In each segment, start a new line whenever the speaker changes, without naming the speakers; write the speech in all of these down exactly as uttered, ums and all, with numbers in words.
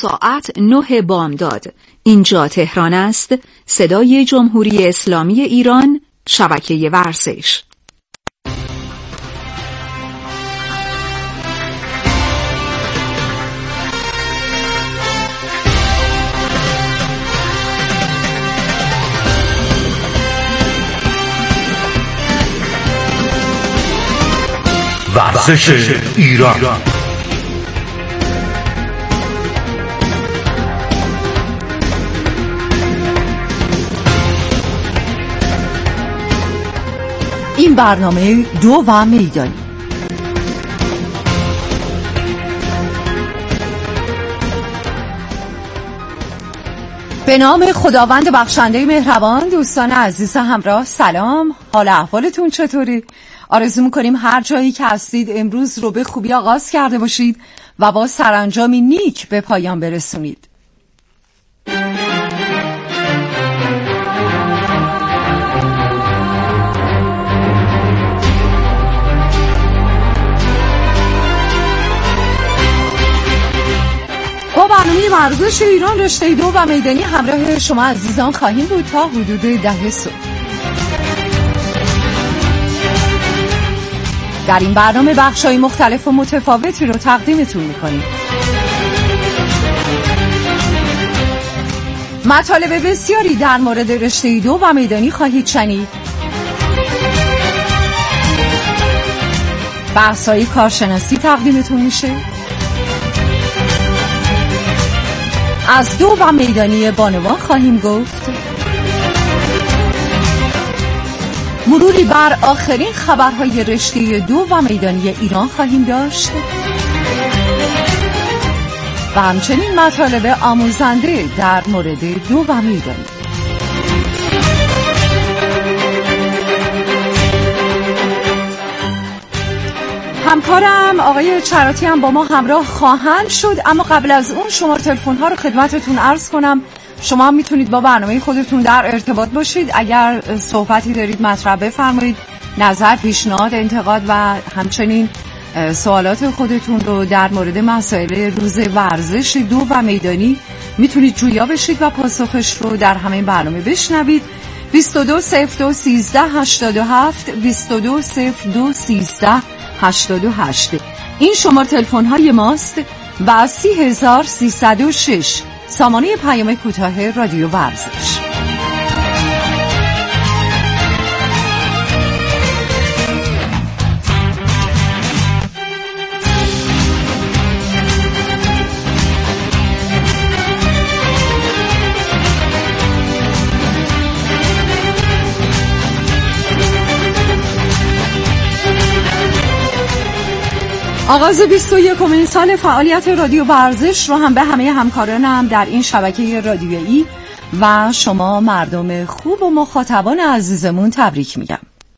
ساعت نه بامداد. اینجا تهران است، صدای جمهوری اسلامی ایران، شبکه ورزش.
ورزش ایران.
این برنامه دو و میدانی. به نام خداوند بخشنده مهربان. دوستان عزیز همراه، سلام، حال احوالتون چطوری؟ آرزو میکنیم هر جایی که هستید امروز رو به خوبی آغاز کرده باشید و با سرانجامی نیک به پایان برسونید. با برنامه ورزش ایران رشته دو و میدانی همراه شما عزیزان خواهیم بود تا حدود ده صبح. در این برنامه بخش‌های مختلف و متفاوتی رو تقدیمتون می‌کنیم. مطالب بسیاری در مورد رشته دو و میدانی خواهید شنید. بحث‌های کارشناسی تقدیمتون میشه. از دو و میدانی بانوان خواهیم گفت. مروری بر آخرین خبرهای رشته دو و میدانی ایران خواهیم داشت و همچنین مطالب آموزنده در مورد دو و میدانی. همکارم آقای چراتی هم با ما همراه خواهند شد، اما قبل از اون شماره تلفن ها رو خدمتتون عرض کنم. شما هم میتونید با برنامه خودتون در ارتباط باشید. اگر صحبتی دارید مطرح بفرمایید، نظر، پیشنهاد، انتقاد و همچنین سوالات خودتون رو در مورد مسائل روز ورزش دو و میدانی میتونید جویا بشید و پاسخش رو در همین برنامه بشنوید. بیست و دو صفر دو سیزده هشتاد و هفت بیست و دو صفر دو سیزده هشتاد و هشت این شماره تلفن های ماست و سی هزار سیصد و شش سامانه پیام کوتاه رادیو ورزش. آغاز بیست و یکمین سال فعالیت رادیو ورزش رو هم به همه همکارانم در این شبکه رادیویی و شما مردم خوب و مخاطبان عزیزمون تبریک میگم.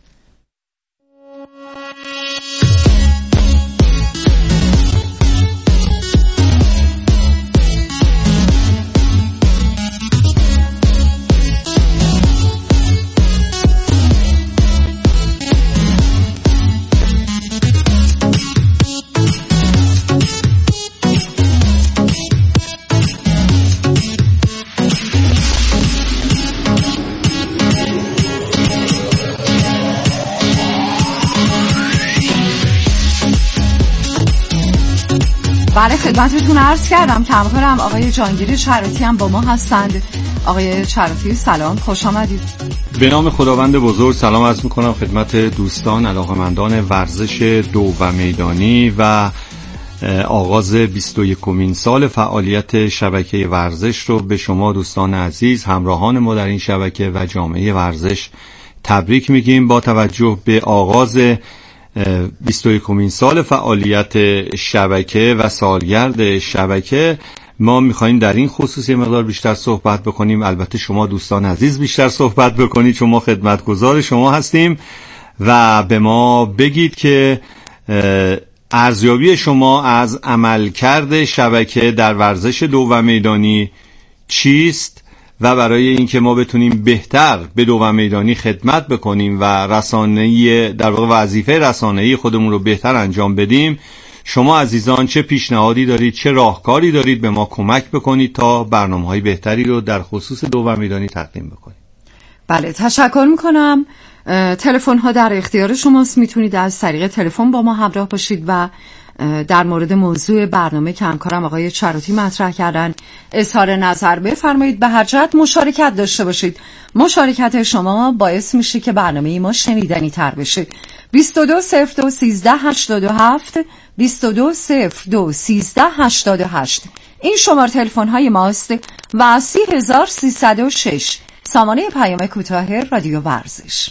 بله، خدمتتون عرض کردم که همکارم آقای جانگیر چراتی هم با ما هستند. آقای چراتی سلام، خوش آمدید.
به نام خداوند بزرگ سلام عرض میکنم خدمت دوستان علاقه‌مندان ورزش دو و میدانی و آغاز بیست و یکمین سال فعالیت شبکه ورزش رو به شما دوستان عزیز همراهان ما در این شبکه و جامعه ورزش تبریک میگیم. با توجه به آغاز بیست و یکمین سال فعالیت شبکه و سالگرد شبکه ما میخواییم در این خصوص یه مقدار بیشتر صحبت بکنیم. البته شما دوستان عزیز بیشتر صحبت بکنید چون ما خدمتگزار شما هستیم و به ما بگید که ارزیابی شما از عملکرد شبکه در ورزش دو و میدانی چیست و برای اینکه ما بتونیم بهتر به دو و میدانی خدمت بکنیم و رسانه‌ای در واقع وظیفه رسانه‌ای خودمون رو بهتر انجام بدیم شما عزیزان چه پیشنهادی دارید، چه راهکاری دارید به ما کمک بکنید تا برنامه‌های بهتری رو در خصوص دو و میدانی تقدیم بکنید.
بله تشکر میکنم. تلفن ها در اختیار شماست، میتونید از طریق تلفن با ما همراه باشید و در مورد موضوع برنامه که همکارم آقای چراتی مطرح کردن اظهار نظر بفرمایید، به هر جهت مشارکت داشته باشید. مشارکت شما باعث میشه که برنامه ما شنیدنی تر بشه. بیست و دو صفر دو سیزده هشتاد و هفت بیست و دو صفر دو سیزده هشتاد و هشت این شماره تلفن های ماست و سی هزار سیصد و شش سامانه پیام کوتاه رادیو ورزش.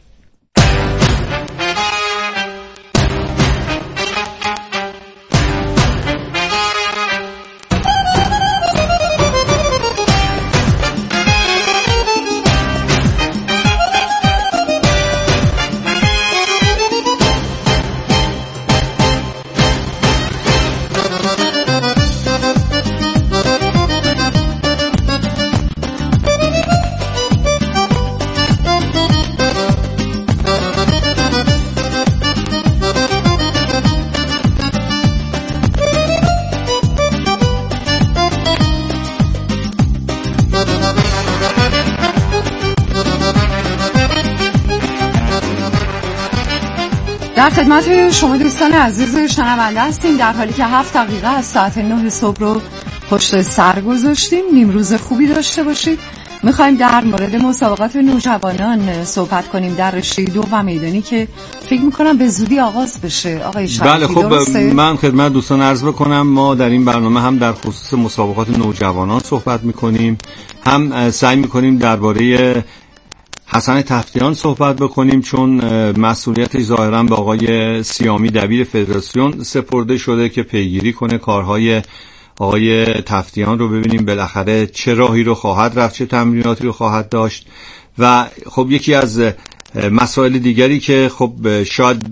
در خدمت شما دوستان عزیز شنونده هستیم، در حالی که هفت دقیقه از ساعت نه صبح رو پشت سر گذاشتیم. نیم روز خوبی داشته باشید. میخوایم در مورد مسابقات نوجوانان صحبت کنیم در رشته دو و میدانی که فکر میکنم به زودی آغاز بشه. آقای شریفی
بله خب
درسته؟
من خدمت دوستان عرض بکنم ما در این برنامه هم در خصوص مسابقات نوجوانان صحبت میکنیم، هم سعی میکنیم درباره حسن تفتیان صحبت بکنیم چون مسئولیتش ظاهرا به آقای سیامی دبیر فدراسیون سپرده شده که پیگیری کنه کارهای آقای تفتیان رو، ببینیم بالاخره چه راهی رو خواهد رفت، چه تمریناتی رو خواهد داشت. و خب یکی از مسائل دیگری که خب شاید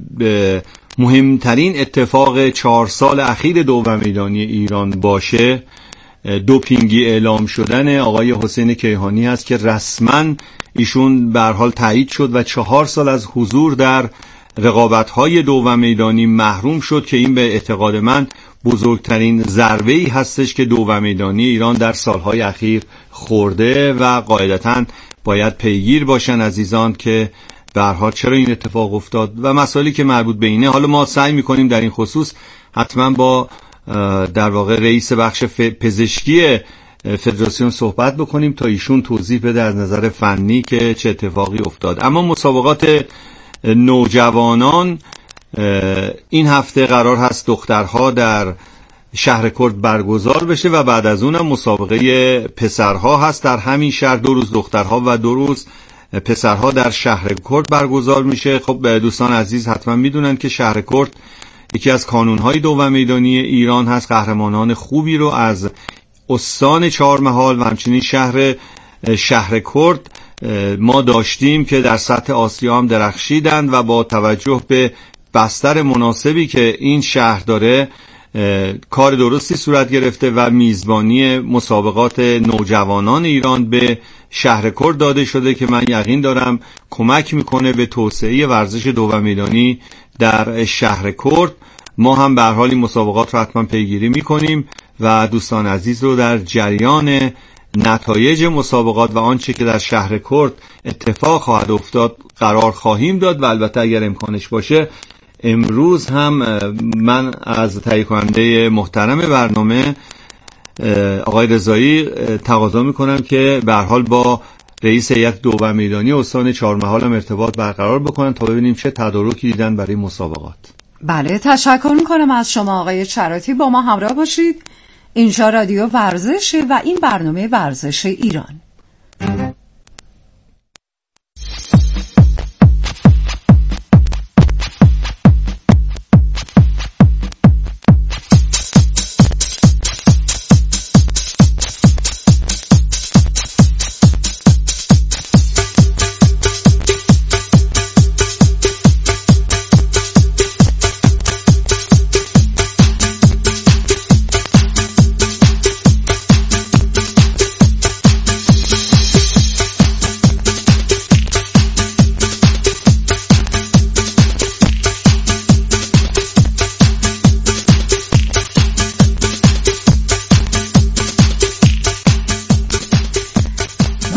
مهمترین اتفاق چهار سال اخیر دو و میدانی ایران باشه، دوپینگی اعلام شدن آقای حسین کیهانی است که رسما ایشون به هر حال تایید شد و چهار سال از حضور در رقابت‌های دو و میدانی محروم شد که این به اعتقاد من بزرگترین ضربه‌ای هستش که دو و میدانی ایران در سالهای اخیر خورده و قاعدتاً باید پیگیر باشن عزیزان که به هر حال چرا این اتفاق افتاد و مسائلی که مربوط به اینه. حالا ما سعی می‌کنیم در این خصوص حتما با در واقع رئیس بخش پزشکی فدراسیون صحبت بکنیم تا ایشون توضیح بده از نظر فنی که چه اتفاقی افتاد. اما مسابقات نوجوانان این هفته قرار هست دخترها در شهر کرد برگزار بشه و بعد از اونم مسابقه پسرها هست در همین شهر، دو روز دخترها و دو روز پسرها در شهر کرد برگزار میشه. خب دوستان عزیز حتما میدونن که شهر کرد یکی از کانونهای دو و میدانی ایران هست. قهرمانان خوبی رو از استان چهارمحال و همچنین شهر شهر کرد ما داشتیم که در سطح آسیا هم درخشیدند و با توجه به بستر مناسبی که این شهر داره کار درستی صورت گرفته و میزبانی مسابقات نوجوانان ایران به شهر کرد داده شده که من یقین دارم کمک میکنه به توسعه ورزش دو و میدانی در شهر کرد. ما هم به هر حال این مسابقات رو حتما پیگیری میکنیم و دوستان عزیز رو در جریان نتایج مسابقات و آنچه که در شهر کرد اتفاق خواهد افتاد قرار خواهیم داد و البته اگر امکانش باشه امروز هم من از تهیه کننده محترم برنامه آقای رضایی تقاضا میکنم که به هر حال با رئیس هیئت دو و میدانی استان چهارمحال هم ارتباط برقرار بکنن تا ببینیم چه تدارکی دیدن برای مسابقات.
بله تشکر میکنم از شما آقای چراتی. با ما همراه باشید. اینجا رادیو ورزشه و این برنامه ورزش ایران.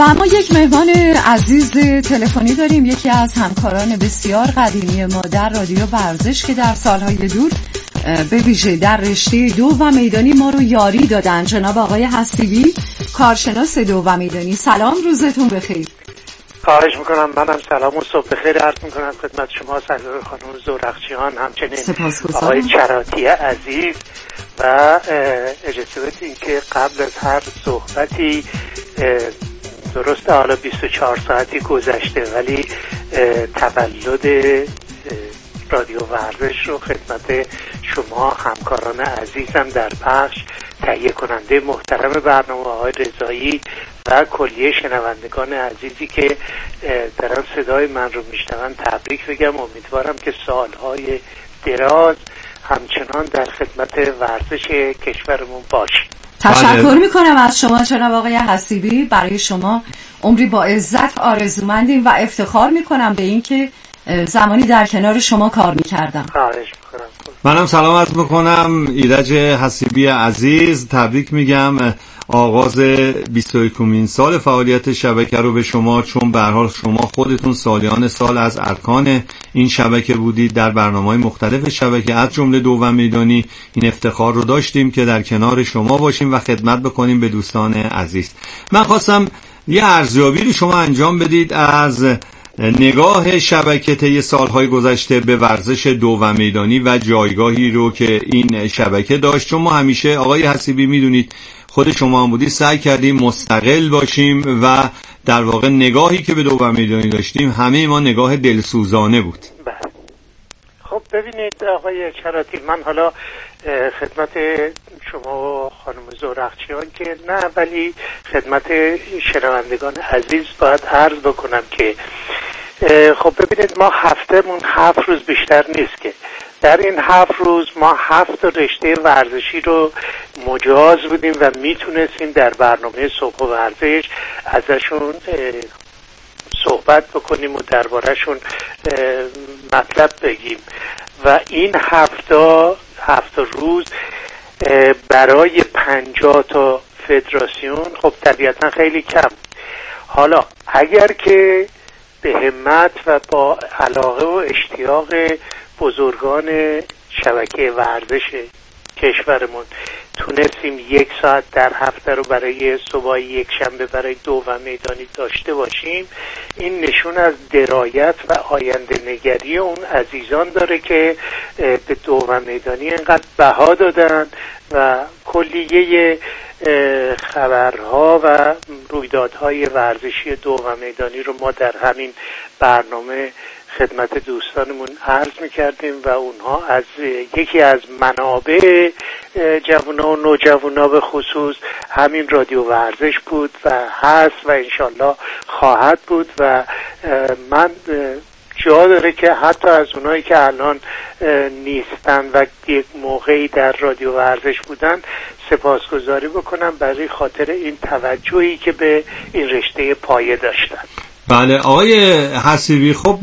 و اما یک مهمان عزیز تلفنی داریم، یکی از همکاران بسیار قدیمی ما در رادیو ورزش که در سالهای دور به ویژه در رشته دو و میدانی ما رو یاری دادن، جناب آقای حسیبی، کارشناس دو و میدانی. سلام، روزتون بخیر.
خواهش میکنم. منم سلام و صبح بخیر عرض میکنم خدمت شما سرکار خانم زورخچیان، همچنین آقای چراتی عزیز. و اجازه بدین که قبل از هر صحبتی، درسته حالا بیست و چهار ساعتی گذشته ولی تولد رادیو ورزش رو خدمت شما همکاران عزیزم در بخش، تهیه کننده محترم برنامه آقای رضایی و کلیه شنوندگان عزیزی که دارن صدای من رو میشنون تبریک بگم. امیدوارم که سالهای دراز همچنان در خدمت ورزش کشورمون باشیم.
تشکر میکنم از شما جناب آقای حسیبی. برای شما عمری با عزت آرزومندیم و افتخار میکنم به این که زمانی در کنار شما کار میکردم.
خواهش میکنم.
منم سلام عرض میکنم ایرج حسیبی عزیز، تبریک میگم آغاز بیست و یکمین سال فعالیت شبکه رو به شما، چون به هر حال شما خودتون سالیان سال از ارکان این شبکه بودید در برنامه‌های مختلف شبکه، از جمله دو و میدانی. این افتخار رو داشتیم که در کنار شما باشیم و خدمت بکنیم به دوستان عزیز. من خواستم یه ارزیابی رو شما انجام بدید از نگاه شبکه طی سالهای گذشته به ورزش دو و میدانی و جایگاهی رو که این شبکه داشت. چون ما همیشه آقای حسیبی میدونید، خود شما هم بودید، سعی کردیم مستقل باشیم و در واقع نگاهی که به دو و میدانی داشتیم همه ما نگاه دلسوزانه بود.
بله. خب ببینید آقای چراتی، من حالا خدمت شما و خانم زورخچیان که نه، ولی خدمت شنوندگان عزیز باید عرض بکنم که خب ببینید، ما هفتهمون هفت روز بیشتر نیست که در این هفت روز ما هفت رشته ورزشی رو مجاز بودیم و میتونستیم در برنامه صبح ورزش ازشون صحبت بکنیم و دربارهشون مطلب بگیم. و این هفته هفت روز برای پنجاه تا فدراسیون خب طبیعتا خیلی کم. حالا اگر که به همت و با علاقه و اشتیاق بزرگان شبکه ورزش کشورمون تونستیم یک ساعت در هفته رو برای صبح یک شنبه برای دو و میدانی داشته باشیم، این نشون از درایت و آینده نگری اون عزیزان داره که به دو و میدانی اینقدر بها دادن و کلیه خبرها و رویدادهای ورزشی دو و میدانی رو ما در همین برنامه خدمت دوستانمون عرض میکردیم و اونها از یکی از منابع جوونا و نوجوانا به خصوص همین رادیو ورزش بود و هست و انشالله خواهد بود. و من جا داره که حتی از اونایی که الان نیستن و یک موقعی در رادیو ورزش بودن سپاسگزاری بکنم برای خاطر این توجهی که به این رشته پایه داشتن.
بله آقای حسیبی، خب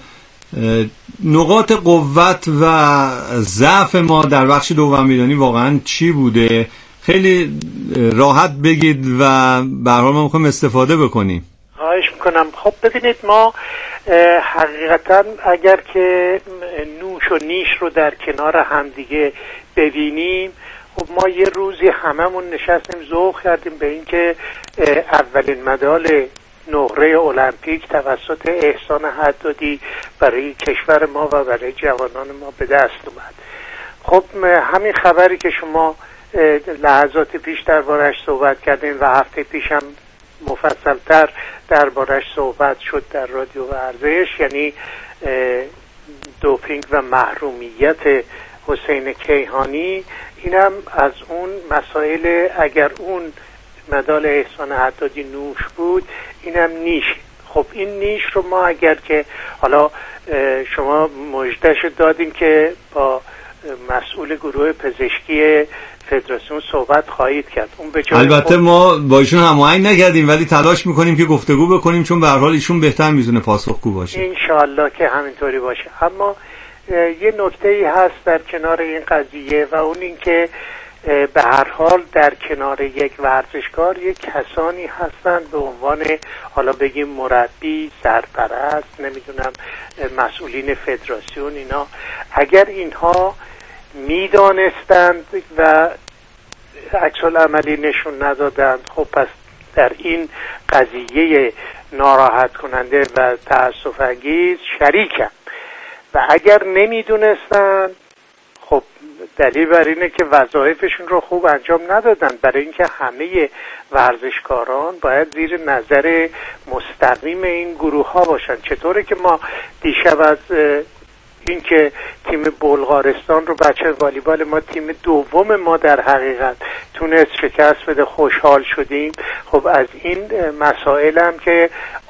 نقاط قوت و ضعف ما در بخش دو و میدانی واقعا چی بوده؟ خیلی راحت بگید و به هر حال ما میخوایم استفاده بکنیم.
خواهش میکنم. خب ببینید، ما حقیقتا اگر که نوش و نیش رو در کنار همدیگه ببینیم، خب ما یه روزی هممون نشستیم ذوق کردیم به این که اولین مدال نقره المپیک توسط احسان حدادی برای کشور ما و برای جوانان ما به دست اومد. خب همین خبری که شما لحظات پیش دربارش صحبت کردین و هفته پیش هم مفصلتر دربارش صحبت شد در رادیو ورزش، یعنی دوپینگ و محرومیت حسین کیهانی، اینم از اون مسائل. اگر اون مدال احسان حدادی نوش بود، اینم نیش. خب این نیش رو ما اگر که حالا شما مژده‌اش دادیم که با مسئول گروه پزشکی فدراسیون صحبت خواهید کرد، اون به جای
البته ما با ایشون هماهنگ نکردیم ولی تلاش میکنیم که گفتگو بکنیم، چون به هر حال ایشون بهتر میزونه پاسخگو باشه.
ان شاءالله که همینطوری باشه. اما یه نکته‌ای هست در کنار این قضیه و اون این که به هر حال در کنار یک ورزشکار یک کسانی هستند به عنوان حالا بگیم مربی، سرپرست، نمیدونم مسئولین فدراسیون، اینا اگر اینها میدانستند و عکس العملی نشون ندادند، خب پس در این قضیه ناراحت کننده و تأسف انگیز شریکم. و اگر نمیدونستند خب دلیل بر اینه که وظایفشون رو خوب انجام ندادن، برای اینکه همه ورزشکاران باید زیر نظر مستقیم این گروه ها باشن. چطوره که ما دیشب از اینکه تیم بلغارستان رو، بچه والیبال ما تیم دوم ما در حقیقت تونست شکست بده، خوشحال شدیم. خب از این مسائل هم که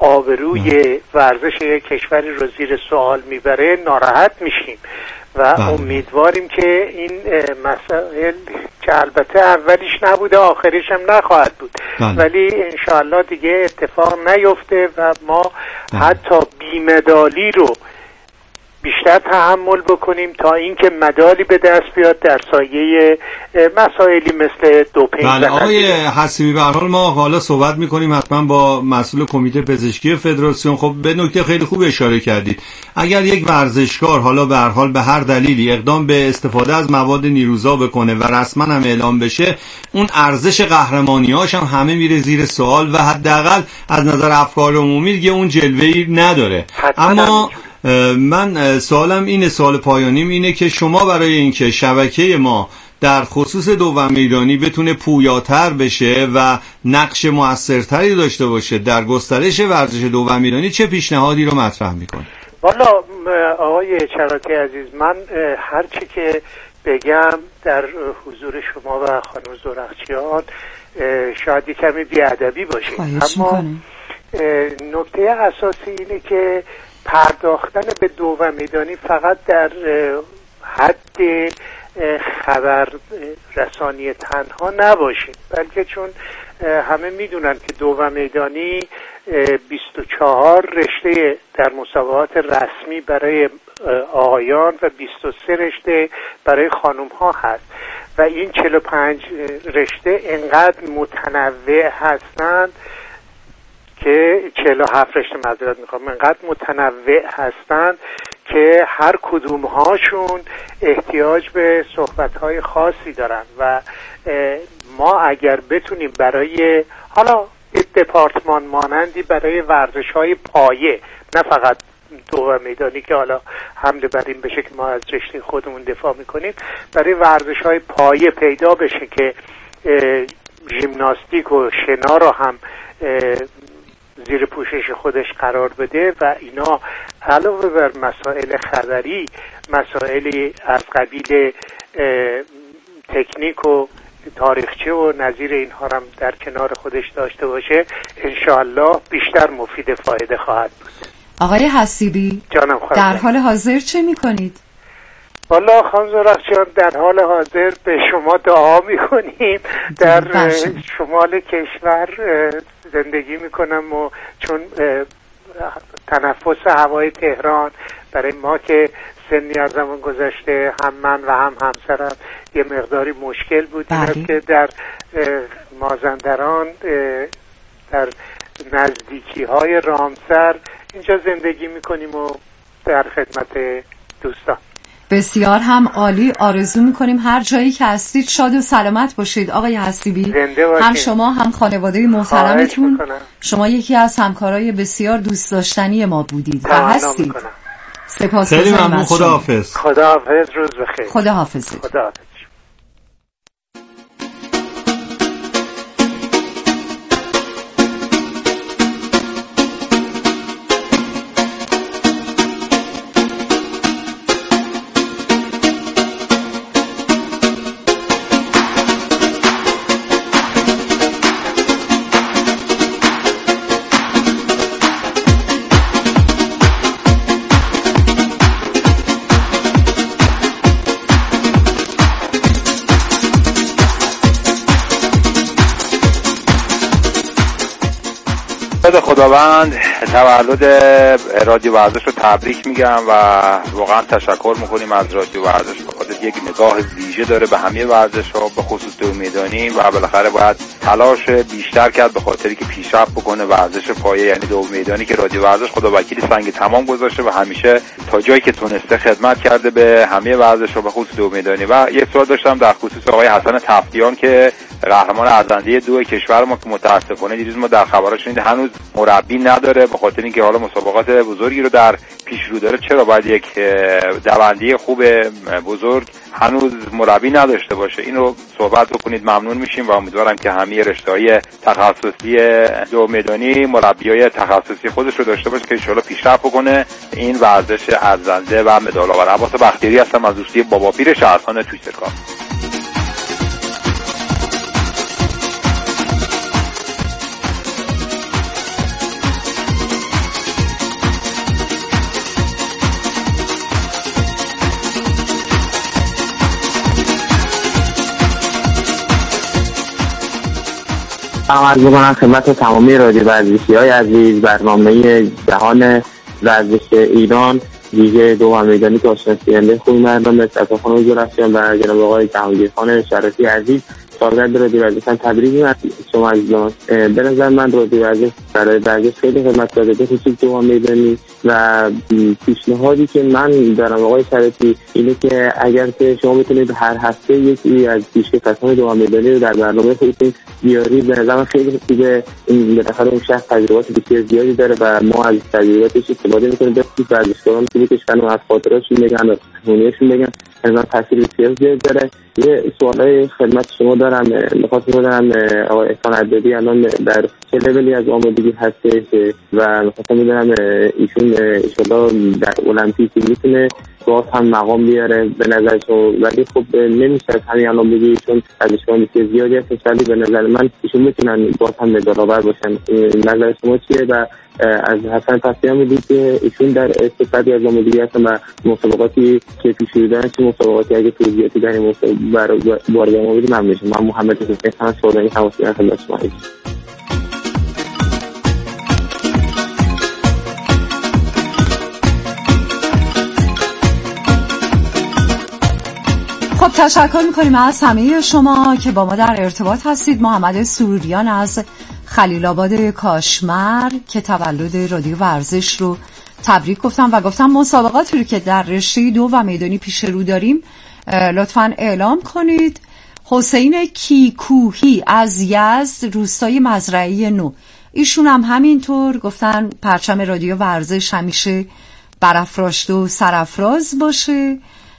آبروی ورزش یک کشوری رو زیر سوال میبره ناراحت میشیم و بله. امیدواریم که این مسائل که البته اولیش نبوده آخریش هم نخواهد بود بله. ولی انشاءالله دیگه اتفاق نیفته و ما بله. حتی بیمدالی رو بیشتر تحمل بکنیم تا اینکه مدالی به دست بیاد در سایه مسائلی مثل دوپینگ.
بله آقای حسیبی، به هر حال ما حالا صحبت میکنیم حتما با مسئول کمیته پزشکی فدراسیون. خب به نکته خیلی خوب اشاره کردید. اگر یک ورزشکار حالا به هر حال به هر دلیلی اقدام به استفاده از مواد نیروزا بکنه و رسما هم اعلام بشه، اون ارزش قهرمانی‌هاش هم همه میره زیر سوال و حداقل از نظر افکار عمومی دیگه اون جلوه‌ای نداره. اما من سوالم اینه، سوال پایانیم اینه که شما برای اینکه شبکه ما در خصوص دوم میدانی بتونه پویاتر بشه و نقش موثرتری داشته باشه در گسترش ورزش دوم میدانی چه پیشنهادی رو مطرح میکنه؟
والا آقای چراتی عزیز، من هر چی که بگم در حضور شما و خانم زورخچیان شاید کمی بی‌ادبی باشه، اما نکته اساسی اینه که پرداختن به دوم میدانی فقط در حد خبر رسانی تنها نباشه، بلکه چون همه میدونن که دوم میدانی بیست و چهار رشته در مسابقات رسمی برای آقایان و بیست و سه رشته برای خانم ها هست و این چهل و پنج رشته انقدر متنوع هستند که چهل و هفت رشته معذرت میخوام انقدر متنوع هستند که هر کدوم هاشون احتیاج به صحبت‌های خاصی دارن و ما اگر بتونیم برای حالا دپارتمان مانندی برای ورزش‌های پایه، نه فقط دوم میدانی که حالا حمله بر این بشه که ما از رشته خودمون دفاع میکنیم، برای ورزش‌های پایه پیدا بشه که ژیمناستیک و شنا رو هم زیر پوشش خودش قرار بده و اینا علاوه بر مسائل خبری مسائلی از قبیل تکنیک و تاریخچه و نظیر اینها هم در کنار خودش داشته باشه، انشاءالله بیشتر مفید فایده خواهد بود.
آقای حسیبی
جانم
در حال حاضر چه میکنید؟
والا خانم زورخچیان در حال حاضر به شما دعا میکنیم. در شمال کشور زندگی میکنم و چون تنفس هوای تهران برای ما که سنی از زمان گذشته هم من و هم همسرم یه مقداری مشکل بود، این است که در مازندران در نزدیکی های رامسر اینجا زندگی میکنیم و در خدمت دوستان.
بسیار هم عالی، آرزو میکنیم هر جایی که هستید شاد و سلامت باشید آقای حسیبی، هم شما هم خانواده محترمتون. شما یکی از همکارای بسیار دوست داشتنی ما بودید و هستید.
خیلی ممنون. خداحافظ.
خداحافظ، روز بخیر.
خداحافظ.
خداحافظ.
خداوند تولد رادیو ورزش رو تبریک میگم و واقعا تشکر میکنیم از رادیو ورزش به خاطر یک نگاه زیبا ویژه داره به همه ورزش‌ها به خصوص دو میدانی و بالاخره باید تلاش بیشتر کرد به خاطری که پیشرفت بکنه ورزش پایه، یعنی دو میدانی که رادیو ورزش خدا وکیلی سنگ تمام گذاشته و همیشه تا جایی که تونسته خدمت کرده به همه ورزش‌ها به خصوص دو میدانی. و یک سوال داشتم در خصوص آقای حسن تفتیان که قهرمان ارزنده دو کشور ما که متاسفانه دیروز ما در خبرها شنیدیم هنوز مربی نداره، به خاطر اینکه حالا مسابقات بزرگی رو در پیش رو داره. چرا باید یک دونده خوب بزرگ هنوز مربی نداشته باشه؟ این رو صحبت بکنید، ممنون میشیم و امیدوارم که همه رشته‌های تخصصی دو میدانی مربیای تخصصی خودش رو داشته باشه که ان شاءالله پیشرفت بکنه این ورزش ارزنده و مدال آور. عباس بختیاری هستم از دوستی بابا پیر شهرخان توییترکام.
سلام عرض می‌کنم خدمت تمامی رادیو ورزشی‌های عزیز. برنامه جهان ورزش ایران ویژه دو میدانی که آشناسی‌نده خوبی مردم به صفحه‌خانه حضور هستم و جناب آقای جهانگیرخان شرفی عزیز سالگرد رادیو ورزش تبریک می‌گم شما عزیزان. به نظر من رادیو ورزش برای ورزش خیلی خدمت کرده به خصوص دو میدانی و پیشنهادی که من دارم آقای شرفی اینه که اگر که شما بتونید هر هفته یکی از پیشکسوتان دو میدانی رو در برنامه خودتون بیارید، به نظر من خیلی خوبه. این بالاخره اون شخص تجربات بسیار زیادی داره و ما از تجرباتش استفاده می‌کنیم. به خصوص ورزشکاران که کشور از خاطراتشون بگن و تجربه‌هاشون بگن، مثلا تاثیر بسیار زیاد داره. یه سوالای خدمت شما دارم، می‌خواستم بدونم آقای احسان عبدی الان در چه لولی از آمادگی هستش و می‌خواستم بدونم ایشون ان شاءالله در المپیک میتونه باز هم مقام بیاره به نظر شما، ولی خب نمیشه همین الان بگی چون ازشون بسیار زیادی هست، ولی به نظر من ایشون میتونن باز هم مدال آور باشن. نظر شما چیه؟ و از حسن تفتیان میدید که ایشون در استفاده از آمادگی هستن و مسابقاتی که پیش رو دارن چه مسابقاتی اگه توضیحاتی در این مسابقه وارد ما بدید ممنون میشم. من محمد حسین سودانی تماسی خدمت شما هستم.
خب تشکر میکنیم از همه شما که با ما در ارتباط هستید. محمد سروریان از خلیل آباد کاشمر که تولد رادیو ورزش رو تبریک گفتم و گفتم مسابقاتی رو که در رشته دو و میدانی پیش رو داریم لطفاً اعلام کنید. حسین کیکوهی از یزد روستای مزرعه نو، ایشون هم همینطور گفتن پرچم رادیو ورزش همیشه برافراشته و سرافراز باشه.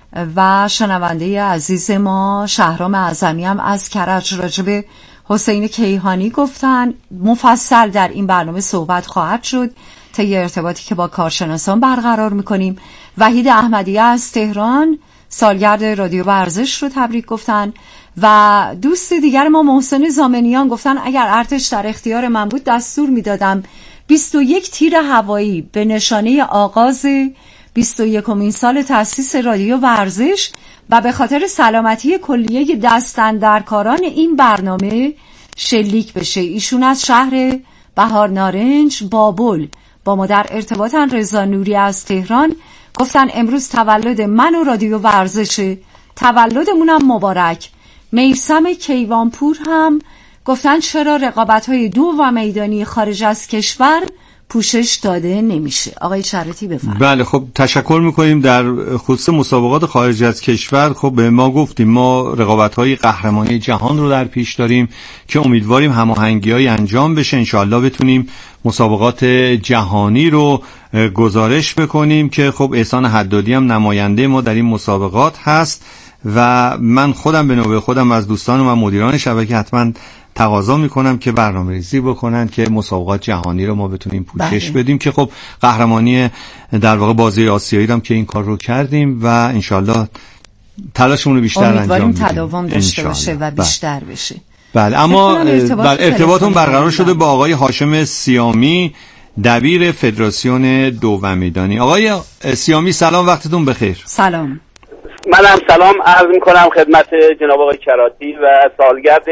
و شنونده عزیز ما شهرام اعظمی هم از کرج راجب حسین کیهانی گفتن مفصل در این برنامه صحبت خواهد شد طی ارتباطی که با کارشناسان برقرار میکنیم. وحید احمدی از تهران سالگرد رادیو ورزش رو تبریک گفتن و دوست دیگر ما محسن زامنیان گفتن اگر ارتش در اختیار من بود دستور میدادم بیست و یک تیر هوایی به نشانه آغاز بیست و یکمین سال تأسیس رادیو ورزش و به خاطر سلامتی کلیه دستاندرکاران این برنامه شلیک بشه. ایشون از شهر بهار نارنج بابل با ما در ارتباطن. رضا نوری از تهران گفتن امروز تولد من و رادیو ورزشه، تولدمونم مبارک. میثم کیوانپور هم گفتن چرا رقابت‌های دو و میدانی خارج از کشور پوشش داده نمیشه. آقای شرطی بفرمایید.
بله خب تشکر میکنیم. در خصوص مسابقات خارج از کشور خب ما گفتیم ما رقابت‌های قهرمانی جهان رو در پیش داریم که امیدواریم هماهنگی‌های انجام بشه، انشاءالله بتونیم مسابقات جهانی رو گزارش بکنیم که خب احسان حدادی هم نماینده ما در این مسابقات هست و من خودم به نوبه خودم از دوستان و مدیران شبکه حتما تقاضا میکنم که برنامه‌ریزی بکنن که مسابقات جهانی رو ما بتونیم پوشش بله. بدیم که خب قهرمانی در واقع بازی آسیایی هم که این کار رو کردیم و انشالله تلاشمون رو بیشتر انجام بدیم،
تداوم داشته باشه و بیشتر بله. بشه.
بله اما ارتباط ارتباطون برقرار شده با آقای هاشم سیامی دبیر فدراسیون دو و میدانی. آقای سیامی سلام، وقتتون بخیر.
سلام.
منم سلام عرض میکنم خدمت جناب آقای کراتی و سالگرد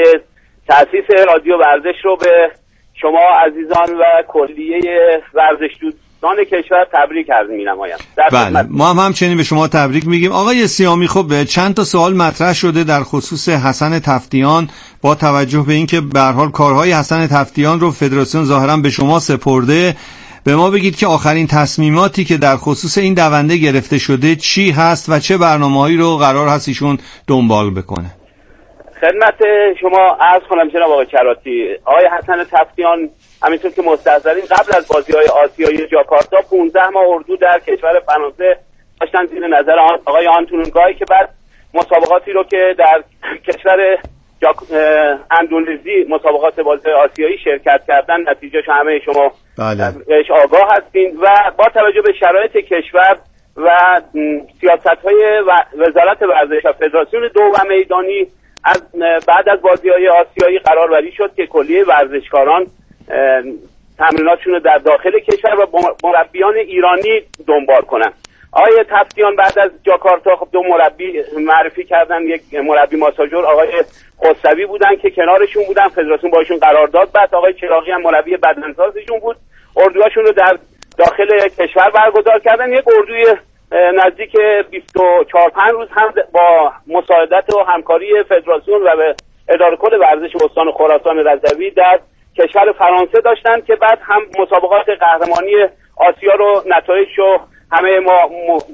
تأسیس رادیو ورزش رو به شما عزیزان و کلیه ورزش دوستان کشور تبریک عرض می‌نمایم.
بله ما هم همچنین به شما تبریک میگیم. آقای سیامی، خب چند تا سوال مطرح شده در خصوص حسن تفتیان با توجه به اینکه به هر حال کارهای حسن تفتیان رو فدراسیون ظاهرا به شما سپرده. به ما بگید که آخرین تصمیماتی که در خصوص این دونده گرفته شده چی هست و چه برنامه‌هایی رو قرار هست ایشون دنبال بکنه.
خدمت شما عرض کنم جناب آقای کراتی، آقای حسن تفتیان همینطور که مستحضرین قبل از بازی‌های آسیایی جاکارتا پانزده ماه اردو در کشور فرانسه داشتن زیر نظر آقای آنتونونگای که بعد مسابقاتی رو که در کشور جاک... اندونزی مسابقات بازی آسیایی شرکت کردن نتیجهش همه شما
بله.
بهش آگاه هستین و با توجه به شرایط کشور و سیاست‌های وزارت ورزش و فدراسیون دو و میدانی از بعد از بازی‌های آسیایی قراربری شد که کلیه ورزشکاران تمریناتشون رو در داخل کشور و مربیان ایرانی دنبال کنن. آقای تفتیان بعد از جاکارتا خب دو مربی معرفی کردن، یک مربی ماساژور آقای خسروی بودن که کنارشون بودن، فدراسیون باشون قرارداد بست. آقای چراغی هم مربی بدنسازشون بود. اردوهاشون رو در داخل کشور برگزار کردن. یک اردوی نزدیک بیست و چهار پنج روز هم با مساعدت و همکاری فدراسیون و به اداره کل ورزش استان خراسان رضوی در کشور فرانسه داشتن که بعد هم مسابقات قهرمانی آسیا رو نتایج رو همه ما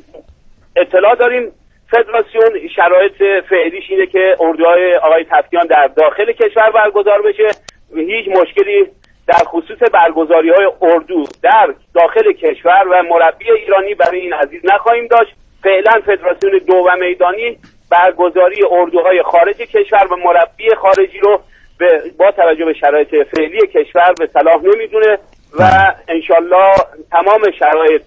اطلاع داریم. فدراسیون شرایط فعلیش اینه که اردوهای آقای تفتیان در داخل کشور برگزار بشه. هیچ مشکلی در خصوص برگزاری های اردو در داخل کشور و مربی ایرانی برای این عزیز نخواهیم داشت. فعلا فدراسیون دو و میدانی برگزاری اردوهای خارج کشور و مربی خارجی رو به با توجه به شرایط فعلی کشور به صلاح نمیدونه و انشالله تمام شرایط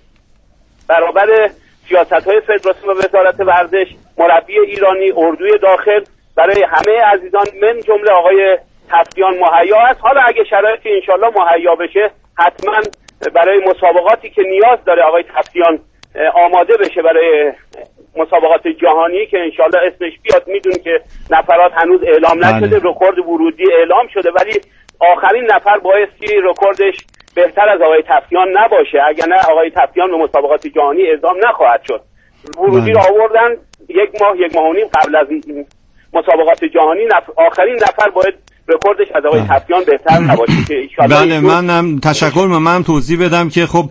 برابر سیاست‌های فدراسیون و وزارت ورزش، مربی ایرانی، اردوی داخل برای همه عزیزان من جمله آقای تفتیان مهیا است. حالا اگه شرایطی انشالله مهیا بشه حتما برای مسابقاتی که نیاز داره آقای تفتیان آماده بشه برای مسابقات جهانی که انشالله اسمش بیاد. میدونی که نفرات هنوز اعلام نشده، رکورد ورودی اعلام شده ولی آخرین نفر بایستی رکوردش بهتر از آقای تفتیان نباشه، اگر نه آقای تفتیان به مسابقات جهانی اعزام نخواهد شد. ورودی رو آوردن یک ماه یک ماه و نیم قبل از مسابقات جهانی، نف... آخرین نفر باید رکوردش از آقای تفتیان بهتر نباشه که
بله منم تشکر منم توضیح بدم که خب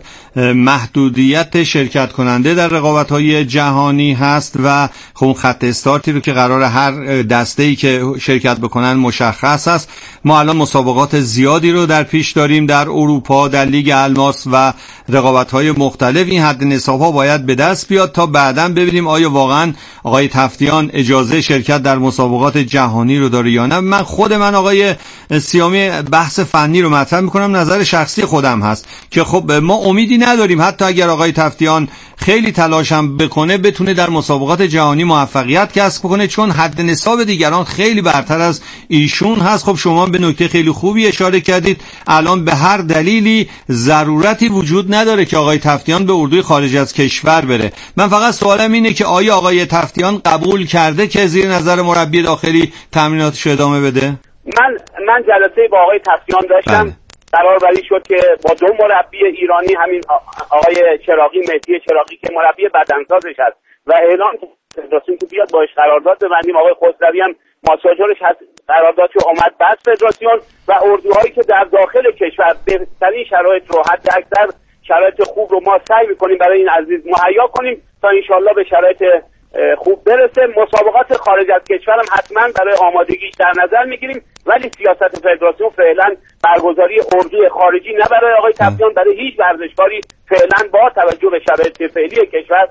محدودیت شرکت کننده در رقابت‌های جهانی هست و خب خط استارتی رو که قرار هر دسته‌ای که شرکت بکنن مشخص است. ما الان مسابقات زیادی رو در پیش داریم در اروپا، در لیگ الماس و رقابت‌های مختلف. این حد نصاب‌ها باید به دست بیاد تا بعداً ببینیم آیا واقعاً آقای تفتیان اجازه شرکت در مسابقات جهانی رو داره یا نه. من خود من آقای سیامی بحث فنی رو مطرح میکنم، نظر شخصی خودم هست که خب ما امیدی نداریم حتی اگر آقای تفتیان خیلی تلاش هم بکنه بتونه در مسابقات جهانی موفقیت کسب کنه چون حد نصاب دیگران خیلی برتر از ایشون هست. خب شما به نکته خیلی خوبی اشاره کردید، الان به هر دلیلی ضرورتی وجود نداره که آقای تفتیان به اردوی خارج از کشور بره. من فقط سوالم اینه که آیا آقای تفتیان قبول کرده که زیر نظر مربی داخلی تمریناتش ادامه بده؟
من من جلسه با آقای تفتیان داشتم، قراربری شد که با دو مربی ایرانی، همین آقای چراغی مهدی چراغی که مربی بدنسازش هست و اعلام فدراسیون که بیاد باش قرارداد ببندیم، آقای خسروی هم ماساژورش هست، قرارداد که اومد بس فدراسیون و اردوهایی که در داخل کشور بهترین شرایط رو حد اکثر شرایط خوب رو ما سعی می‌کنیم برای این عزیز مهیا کنیم تا انشالله به شرایط خوب برسه. مسابقات خارج از کشور هم حتما برای آمادگیش در نظر میگیریم ولی سیاست فدراسیون فعلا برگزاری اردوی خارجی نه برای آقای تفتیان، برای هیچ ورزشکاری فعلا با توجه به شرایط فعلی کشور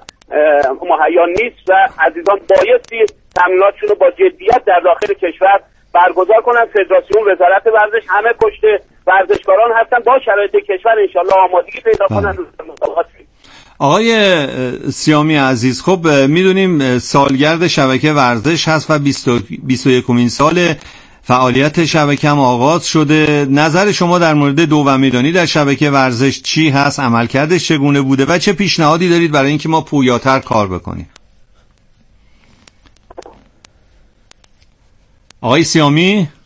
مهیا نیست و عزیزان بایستی تمریناتشون رو با جدیت در داخل کشور برگزار کنن. فدراسیون، وزارت ورزش همه پشت ورزشکاران هستن، با شرایط کشور انشالله آمادگی پیدا کنن مسابقات.
آقای سیامی عزیز، خب میدونیم سالگرد شبکه ورزش هست و بیست و یکمین سال فعالیت شبکه هم آغاز شده. نظر شما در مورد دو و میدانی در شبکه ورزش چی هست؟ عملکردش چگونه بوده و چه پیشنهادی دارید برای اینکه ما پویاتر کار بکنیم؟ آقای سیامی